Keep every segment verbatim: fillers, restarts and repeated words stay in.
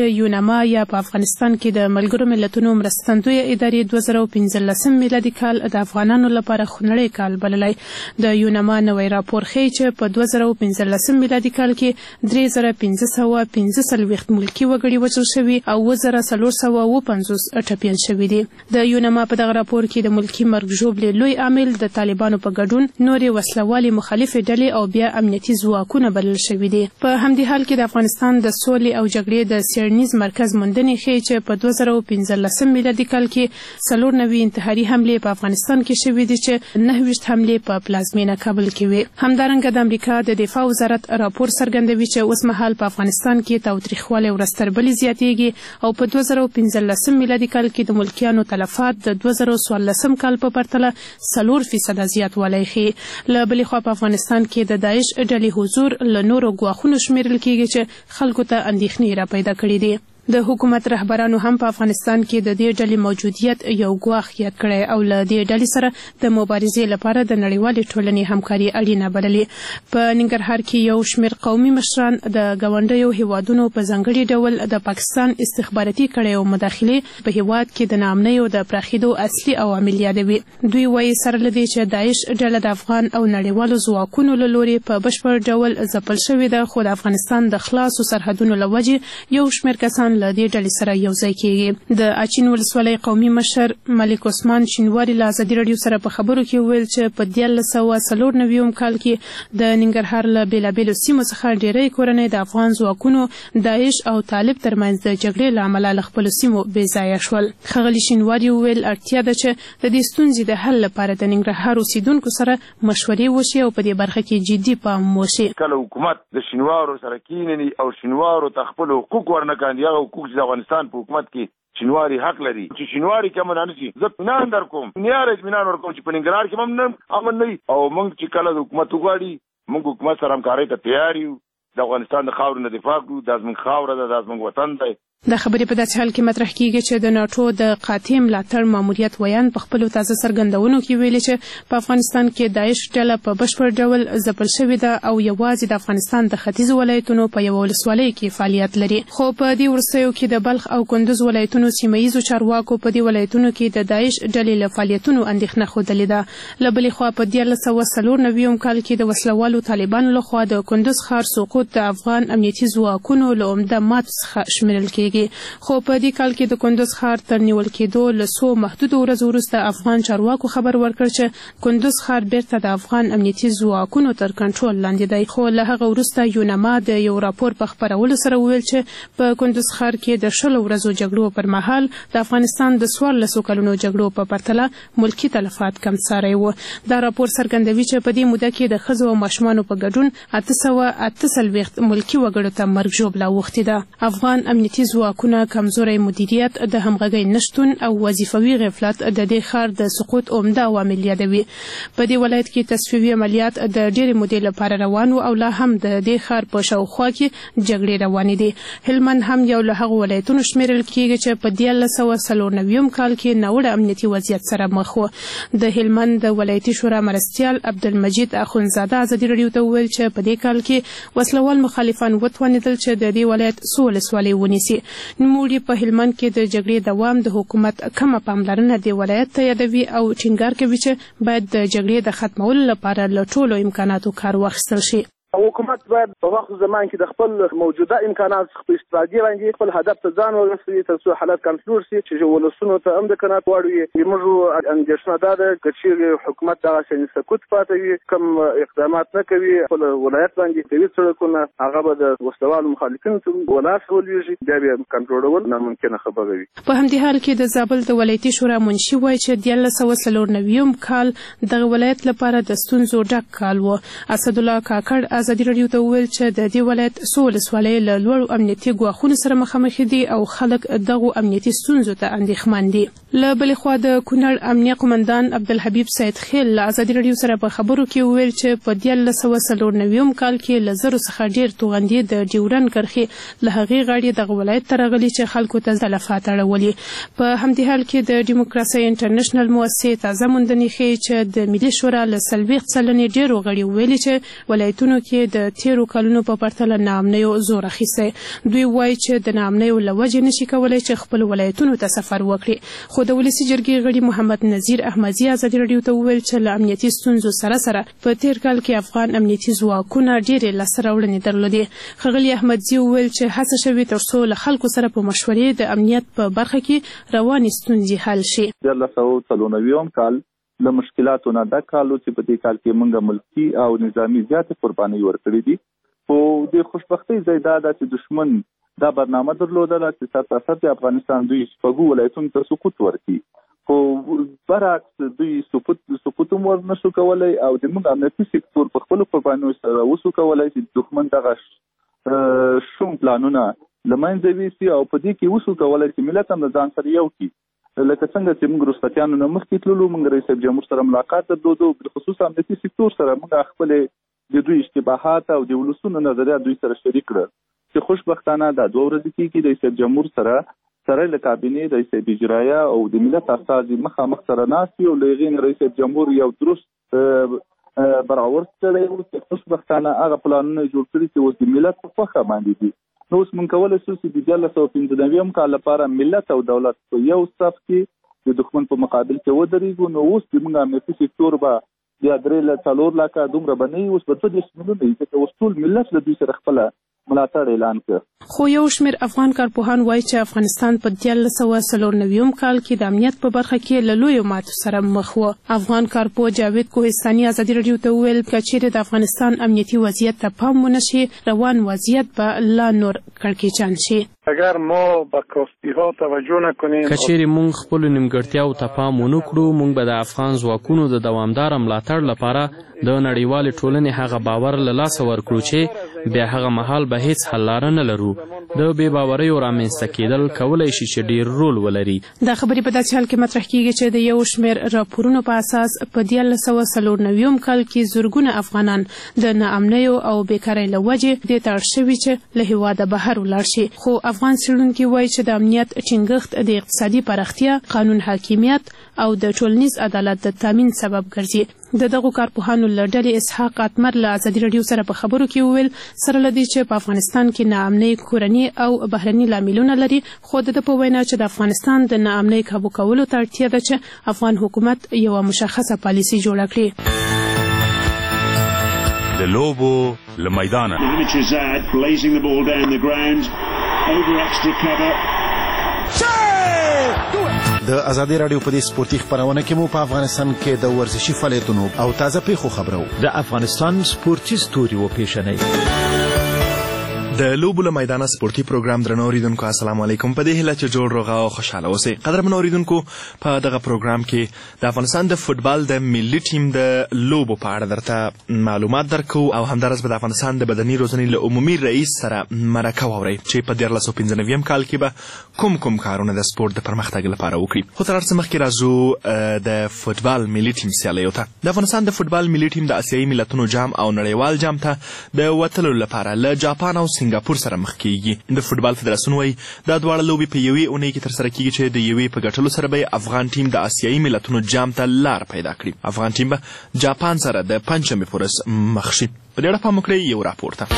یونما یا په افغانستان کې د ملګرو ملتونو مرستندویه ادارې دوه زره پنځلسم میلادي کال د افغانانو لپاره خونړی کال بللی. د یونما نوی راپور ښیي چې په دوه زره پنځلسم میلادي کال کې درې زره پنځه سوه پنځه څلوېښت ملکي وګړي وژل شوي او اووه زره څلور سوه اووه پنځوس ټپیان شوي دي. د یونما په دغه راپور کې د ملکي مرګ ژوبلې لوی عامل د طالبانو په ګډون نورې وسلوالې مخالفې ډلې او بیا امنیتي ځواکونه بلل شوي دي. په همدې حال کې د افغانستان د سولې او جګړې د څېړنیز مرکز موندنې ښیي چې په دوه زره پنځلسم میلادي کال کې څلور نوي انتحاري حملې په افغانستان کې شوي دي چې نهه ویشت حملې په پلازمینه کابل کې وي. همدارنګه د امریکا د دفاع وزارت راپور څرګندوي چې اوس مهال په افغانستان کې تاوتریخوالی ورځ تر بلې زیاتېږي او په دوه زره پنځلسم میلادي کال کې د ملکیانو تلفات د دوه زره څوارلسم کال په پرتله څلور فیصده زیاتوالی ښیي. له بلې خوا په افغانستان کې د داعش ډلې حضور له نورو ګواښونو شمیرل کېږي چې خلکو ته اندېښنې را پیدا کړي دي. د حکومت رهبرانو هم په افغانستان کې د دې ډلې موجودیت یو ګواښ یاد کړی او له دې ډلې سره د مبارزې لپاره د نړیوالې ټولنې همکاري اړینه بللې. په ننګرهار کې یو شمېر قومي مشران د ګاونډیو هیوادونو په ځانګړي ډول د پاکستان استخباراتي کړیو مداخلې په هیواد کې د ناامنیو د پراخېدو اصلي عوامل یادوي. دوی وایي سره له دې چې داعش ډله د افغان او نړیوالو ځواکونو له لورې په بشپړ ډول ځپل شوې ده، خو د افغانستان د خلاصو سرحدونو له وجې یو شمېر کسان له دې ډلې سره یو ځای کېږي. د اچین ولسوالۍ قومي مشر ملک عثمان شینواري له ازادي راډیو سره په خبرو کې وویل چې په دیارلس سوه څلور نوي کال کې د ننګرهار له بېلابېلو سیمو څخه ډېری کورنۍ د افغان ځواکونو داعش او طالب ترمنځ د جګړې له امله له خپلو سیمو بې ځایه شول. ښاغلي شینواري وویل اړتیا ده چې د دې ستونزې د حل لپاره د ننګرهار اوسیدونکو سره مشورې وشي او په دې برخه کې جدي پام وشي. کله حکومت د شینوارو سره کینني او شینوارو ته خپل حقوق ورنه کاندي، هغه حقوق د افغانستان په حکومت کې شینواري حق لري چې شینواري کوم نه شي. زه اطمینان در کوم نیار اطمینان ورکوم چې په ننګرهار کې هم امن نه وي او موږ چې کله د حکومت وغواړي موږ حکومت سره همکارۍ ته تیار یو. د افغانستان د خاورې نه دفاع کوو، دا زموږ خاوره ده، دا زموږ وطن دی. دا خبرې په داسې حال کې مطرح کېږي چې د ناټو د قاطع ملاتړ ماموریت ویان په خپلو تازه څرګندونو کې ویلي چې په افغانستان کې داعش ډله په بشپړ ډول ځپل شوې ده او یوازې د افغانستان د ختیځو ولایتونو په یوه ولسوالۍ کې فعالیت لري. خو په دې وروستیو کې د بلخ او کندوز ولایتونو سیمه ییزو چارواکو په دې ولایتونو کې د داعش ډلې له فعالیتونو اندېښنه ښودلې ده. له بلې خوا په دیارلس سوه څلور نوي کال کې د وسلوالو طالبانو لخوا د کندوز ښار سقوط د افغان امنیتي ځواکونو له عمده ماتو څخه شمیرل کېږي. خو په دې کال کې د کندوز ښار تر نیول کېدو له څو محدودو ورځو وروسته افغان چارواکو خبر ورکړ چې کندوز ښار بیرته د افغان امنیتي ځواکونو تر کنټرول لاندې دی. خو له هغه وروسته یونما د یو راپور په خپرولو سره وویل چې په کندوز ښار کې د شلو ورځو جګړو پر مهال د افغانستان د څوارلسو کلونو جګړو په پرتله ملکي تلفات کمساری وو. دا راپور څرګندوي چې په دې موده کې د ښځو او ماشومانو په ګډون اته سوه اته څلوېښت ملکي وګړو ته مرګ ژوبله اوښتې ده. افغان امنیتي ځواکونه کمزوري مدیریت، د همغږۍ نشتون او وظیفوي غفلت د دې ښار د سقوط عمده عوامل یادوي. په دې ولایت کې تصفیوي عملیات د ډېرې مودې لپاره روان وو او لا هم د دې ښار په شاوخوا کې جګړې روانې دي. هلمند هم یو له هغو ولایتونو شمیرل کېږي چې په دیارلس سوه څلور نوي کال کې ناوړه امنیتي وضعیت سره مخ و. د هلمند د ولایتي شورا مرستیال عبدالمجید اخونزاده ازادي راډیو ته وویل چې په دې کال کې وسلوال مخالفان وتوانېدل چې د دې ولایت څو ولسوالۍ ونیسي. نوموړي په هلمند کې د جګړې دوام د حکومت کمه پاملرنه دې ولایت ته یادوي او ټینګار کوي چې باید د جګړې د ختمولو لپاره له ټولو امکاناتو کار واخیستل شي. حکومت باید په وخت زمان کې د خپل موجوده امکانات څخه په استفادې باندې خپل هدف ته ځان ورسوي تر څو حالت کنټرول شي چې ولسونو ته هم د قناعت وړ وي. زموږ اندېښنه دا ده که چېرې حکومت دغسې سکوت پاتې وي، کوم اقدامات نه کوي، خپل ولایت باندې قوي سړکونه هغه به د وسلوالو مخالفینو ته ولاړ ولوېږي، بیا بیا کنټرولول ناممکنه خبره وي. په همدې حال کې د زابل د ولایتي شورا منشي وایي چې دیارلس سوه څلور نوي کال دغه ولایت لپاره د ستونزو ډک کال و. اسدالله کاکړ ازادي راډیو ته وویل چې د دې ولایت څو ولسوالۍ له لوړو امنیتي ګواښونو سره مخامخ دي او خلک دغو امنیتي ستونزو ته اندېښمن دي. له بلې خوا د کونړ امنیه قمندان عبدالحبیب سید خیل له ازادي راډیو سره په خبرو کې وویل چې په دیارلس سوه څلور نوي کال کې له زرو څخه ډېر توغندي د ډیورنډ کرښې له هغې غاړې دغه ولایت ته راغلي چې خلکو ته تلفات اړولي. په همدې حال کې د ډیموکراسۍ انټرنیشنل مؤسسې تازه موندنې ښیي چې د ملي شورا له څلوېښت سلنې ډېرو غړي ویلي چې ولایتونو کې کې د تیرو کلونو په پرتله ناامنیو زور اخیستی. دوی وایي چې د ناامنیو له وجې نشي کولی چې خپل ولایتونو ته سفر وکړي. خو د ولسي جرګې غړي محمد نذیر احمدزي ازادي راډیو ته وویل چې له امنیتي ستونزو سره سره په تیر کال کې افغان امنیتي ځواکونه ډېرې لاسته راوړنې درلودې. ښاغلي احمدزي وویل چې هڅه شوې تر څو له خلکو سره په مشورې د امنیت په برخه کې روانې ستونزې حل شي. دیارلس سوه څلور نوي کال له مشکلاتو نه دا کال چې په دې کال کې موږ ملکي او نظامي زیاتې قربانۍ ورکړې دي. خو د خوشبختۍ ځای دا ده چې دشمن دا برنامه درلودله چې سرتاسر د افغانستان دوی شپږو ولایتونو ته سقوط ورکړي. خو برعکس دوی سقوط هم ور نشو کولی او د موږ امنیتي سکتور په خپلو قربانیو سره وسو کولی چې دښمن دغه شوم پلانونه له منځه ویسي او په دې کې وسو کولی چې ملت هم له ځان سره یو کړي. لکه څنګه چې موږ روسپتیانو نه مخکې تللو، موږ رئیس جمهور سره ملاقات درلودو، بالخصوص امنیتي سکتور سره موږ خپلې د دوی اشتباهات او د ولسونو نظریات دوی سره شریک کړل چې خوشبختانه دا دوه ورځې کېږي د رئیس جمهور سره سره له کابینې رئیس اجرایه او د ملت استازي مخامخ سره ناست یو له هغې نه رئیس جمهور یو درست برآورد کړی و چې خوشبختانه هغه پلانونه جوړ کړي چې اوس د ملت په خوښه باندې دي. نو اوس موږ کولی شو چې د دیارلس سوه پنځه نوي کال لپاره ملت او دولت په یو صف کې د دښمن په مقابل کې ودرېږو. نو اوس د موږ امنیتي سکتور به بیا درې له څلور لاکه دومره به نه وي، اوس به دوه دېرش میلیونه وي، ځکه اوس ټول ملت له دوی سره خپله ملاتړ اعلان کړ. خو یو شمېر افغان کارپوهان وایي چې افغانستان په دیارلس سوه څلور نوي کال کې د امنیت په برخه کې له لویو ماتو سره مخ و. افغان کارپوه جاوید کوهستاني ازادي راډیو ته وویل که چیرې د افغانستان امنیتي وضعیت ته پام ونه شي، روان وضعیت به لا نور کړکېچن شي. اگر ما به کاستی ها توجه نکنیم، که چیرې موږ خپلو نیمګړتیاوو ته پام ونه کړو، موږ به د افغان ځواکونو د دوامداره ملاتړ لپاره د نړیوالې ټولنې هغه باور له لاسه ورکړو چې بیا هغه مهال به هیڅ حل لاره نه لرو. د بې باوریو رامنځته کېدل کولی شي چې ډېر رول ولري. دا خبرې په داسې حال کې مطرح کېږي چې د یو شمېر راپورونو په اساس په دیارلس سوه څلور نوي کال کې زرګونه افغانان د ناامنیو او بیکارۍ له وجې دې ته اړ شوي چې له هېواده بهر ولاړ شي. خو افغان څېړونکي وایي چې د امنیت ټینګښت د اقتصادي پراختیا، قانون حاکمیت او د ټولنیز عدالت د تامین سبب ګرځي. د دغو کارپوهانو له ډلې اسحاق اتمر له ازادي راډیو سره په خبرو کې وویل سره له دې چې په افغانستان کې ناامنۍ کورني او بهرني لاملونه لري، خو د ده په وینا چې د افغانستان د ناامنۍ کابو کولو ته اړتیا ده چې افغان حکومت یوه مشخصه پالیسي جوړه کړي. د لوبو له میدانه د ازادي راډیو په دې سپورتي خپرونه کې مو په افغانستان کې د ورزشي فعالیتونو او تازه پیښو خبرو. د افغانستان سپورتي ستوري وپېژنئ. د لوبو له میدانه سپورتي پروګرام درنو اوریدونکو السلام علیکم. په دې هیله چې جوړ روغه او خوشحاله اوسئ. قدرمنو اوریدونکو، په دغه پروګرام کې د افغانستان د فوټبال د ملي ټیم د لوبو په اړه درته معلومات درکو او همداراز به د افغانستان د بدني روزنې له عمومي رئیس سره مرکه واورئ چې په دیارلس سوه پنځه نوي کال کې به کوم کوم کارونه د سپورت د پرمختګ لپاره وکړي. خو تر هر څه مخکې راځو د فوټبال ملي ټیم سیالیو ته. د افغانستان د فوټبال ملي ټیم د اسیایي ملتونو جام او نړیوال جام ته د وتلو لپاره له جاپان او سنګاپور سره مخ کېږي. د فوټبال فدراسیون وایي دا دواړه لوبې په یوې اونۍ کې ترسره کېږي چې د یوې په ګټلو سره به افغان ټیم د اسیایي ملتونو جام ته لار پیدا کړي. افغان ټیم به جاپان سره د پنجشنبې په ورځ مخ شي. په دې اړه پام وکړئ یو راپور ته.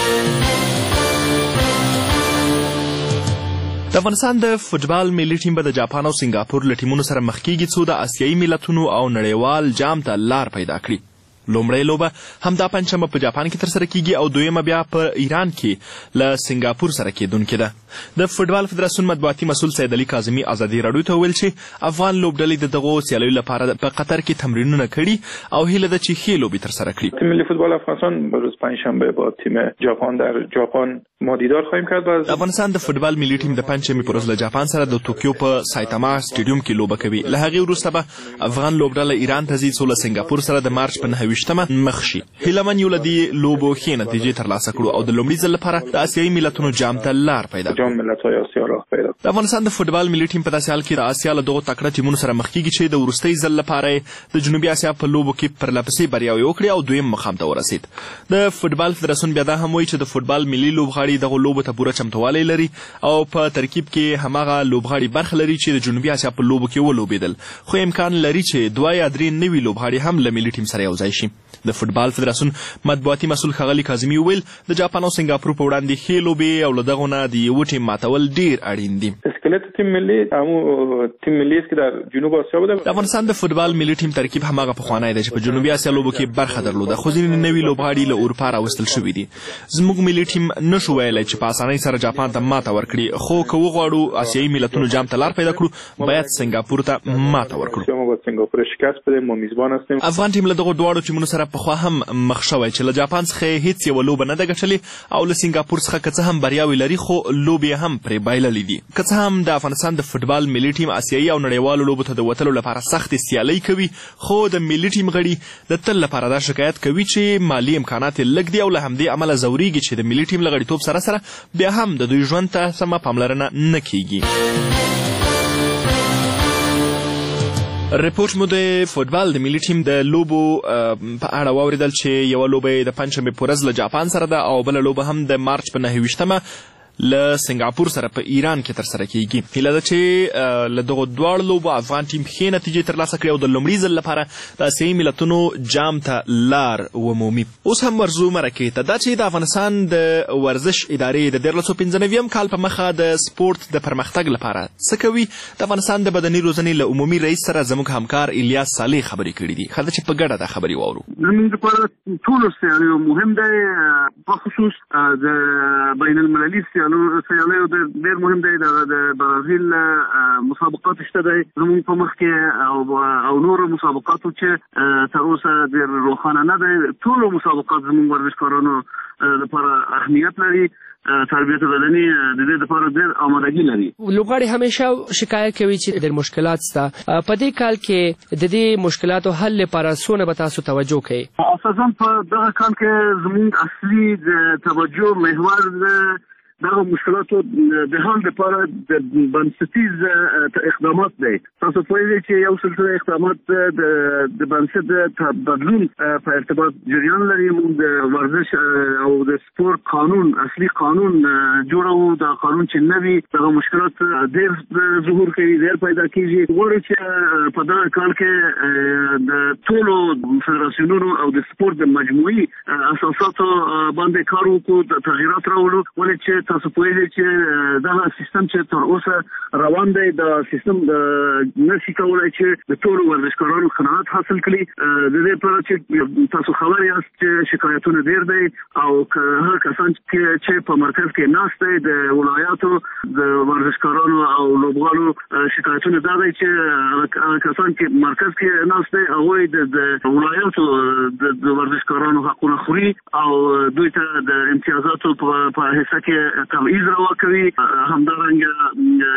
د افغانستان د فوټبال ملي ټیم به د جاپان او سنګاپور له ټیمونو سره مخ کېږي څو د اسیایي ملتونو او نړیوال جام ته لار پیدا کړي. لومړی لوبه همدا پنجشنبه په جاپان کې ترسره کېږي او دویمه بیا په ایران کې له سنګاپور سره کېدونکې ده. د فوټبال فدراسیون مطبوعاتي مسؤل سید علي کاظمي ازادي راډیو ته وویل چې افغان لوبډلې د دغو سیالیو لپاره په قطر کې تمرینونه کړي او هیله ده چې ښې لوبې ترسره کړي. تیم ملی فوتبال افغانستان روز پنجشنبه با تیم ژاپن در ژاپن ما دیدار خواهیم کرد. باز افغانستان د فوټبال ملي ټیم د پنجشنبې په ورځ له جاپان سره د توکیو په سایتاما سټیډیوم کې لوبه کوي. له هغې وروسته به افغان لوبډله ایران ته ځي څو له سنګاپور سره د مارچ په نهه ویشتمه مخ شي. هیله من یو له دې لوبو ښې نتیجې ترلاسه کړو او د لومړي ځل لپاره د اسیایي ملتونو جام ته لار پیدا کړو. د افغانستان د فوټبال ملي ټیم په داسې حال کې د اسیا له دغو تکړه ټیمونو سره مخ کېږي چې د وروستۍ ځل لپاره یې د جنوبي اسیا په لوبو کې پرلهپسې بریاوې وکړې او دویم مقام ته ورسېد. د فوټبال فدراسیون بیا دا هم وایي چې د فوټبال ملي لوبغاړي دغو لوبو ته پوره چمتووالی لري او په ترکیب کې هماغه لوبغاړي برخه لري چې د جنوبي اسیا په لوبو کې ولوبېدل، خو امکان لري چې دوه یا درې نوي لوبغاړي هم له ملي ټیم سره یو ځای شي. شي. د فوتبال فدراسیون مطبوعاتي مسؤل ښاغلي کاظمي وویل د جاپان او سنګاپور په وړاندې ښې لوبې او له دغو نه د یوه ټیم ماتول ډیر اړین دي. اسکلت تیم ملی همو تیم ملی است که در جنوب آسیا بوده. د افغانستان د فوتبال ملي ټیم ترکیب هماغه پخوانی دی چې په جنوبي اسیا لوبو کې برخه درلوده، خو ځینې نوي لوبغاړي له اروپا راوستل شوي دي. زموږ ملي ټیم نشو ویلی چې په اسانۍ سره جاپان ته ماته ورکړي، خو که وغواړو اسیایي ملتونو جام ته لار پیدا کړو باید سنګاپور ته ماته ورکړو. ما با سنگاپور شکست بدیم، ما میزبان هستیم. افغان ټیم له دغو دواړو ټیمونو سره پخوا هم مخ شوی چې له جاپان څخه هیڅ یوه لوبه نه ده ګټلې او له سنګاپور څخه که څه هم بریاوې لري خو لوبې هم پرې بایللې دي. که څه هم د افغانستان د فوټبال ملي ټیم اسیایي او نړیوالو لوبو ته د وتلو لپاره سختې سیالۍ کوي، خو د ملي ټیم غړي د تل لپاره دا شکایت کوي چې مالي امکانات یې لږ دي او له همدې امله ځورېږي چې د ملي ټیم له غړیتوب سره سره بیا هم د دوی ژوند ته سمه پاملرنه نه کیږي. ریپورټ مو د فوتبال د ملي ټیم د لوبو په اړه واورېدل چې یوه لوبه یې د پنجشنبې په ورځ له جاپان سره ده او بله لوبه هم د مارچ په نهه ویشتمه له سنګاپور سره په ایران کې ترسره کیږي. هیله ده چې له دغو دواړو لوبو افغان ټیم ښې نتیجې ترلاسه کړي او د لومړي ځل لپاره د اسیایي ملتونو جام ته لار ومومي. اوس هم ورځو مرکې ته دا چې د افغانستان د ورزش ادارې د دیارلس سوه پنځه نویم کال په مخه د سپورت د پرمختګ لپاره څه کوي، د افغانستان د بدني روزنې له عمومي رئیس سره زموږ همکار الیاس صالح خبرې کړي دي. ښه ده چې په ګډه دا خبرې واورو. زموږ لپاره ټولو سیالیو مهم دی، په خصوص د بین المللي سیالیو ډېر مهم دی. د برازیل مسابقات شته دی زموږ په مخ کې او نورو مسابقاتو چې تر اوسه ډېر روښانه نه دی. ټولو مسابقات زموږ ورزشکارانو لپاره اهمیت لري. تربیت بدني د دې لپاره ډېر آمادګي لري. لوبغاړي همیشه شکایت کوي چې ډېر مشکلات شته. په دې کال کې د دې مشکلاتو حل لپاره څونه به تاسو توجه کوئ؟ اساساً په دغه کال کې زموږ اصلي د توجه محور دغه مشکلاتو د حل لپاره د بنسټیز اقدامات دی. تاسو پوهیږئ چې یو سلسله اقدامات د بنسټ د بدلون په ارتباط جریان لري. موږ د ورزش او د سپورت قانون اصلي قانون جوړوو. دا قانون چې نوي دغه مشکلات ډېر ظهور کوي، ډېر پیدا کېږي. غواړو چې په دغه کال کې د ټولو فدراسیونونو او د سپورت د مجموعي اساساتو باندې کار وکړو، تغییرات راوړو. ولې چې تاسو پوهیږئ چې دغه سیستم چې تر اوسه روان دی، دا سیستم نشي کولی چې د ټولو ورزشکارانو قناعت حاصل کړي. د دې لپاره چې تاسو خبر یاست چې شکایتونه ډېر دی او هغه کسان چې په مرکز کې ناست دی د ولایاتو د ورزشکارانو او لوبغاړو شکایتونه دا دی چې هغه کسان چې مرکز کې ناست دی هغوی د ولایاتو د ورزشکارانو حقونه خوري او دوی ته د امتیازاتو په حصه کې تبعیض روا کوي. همدارنګه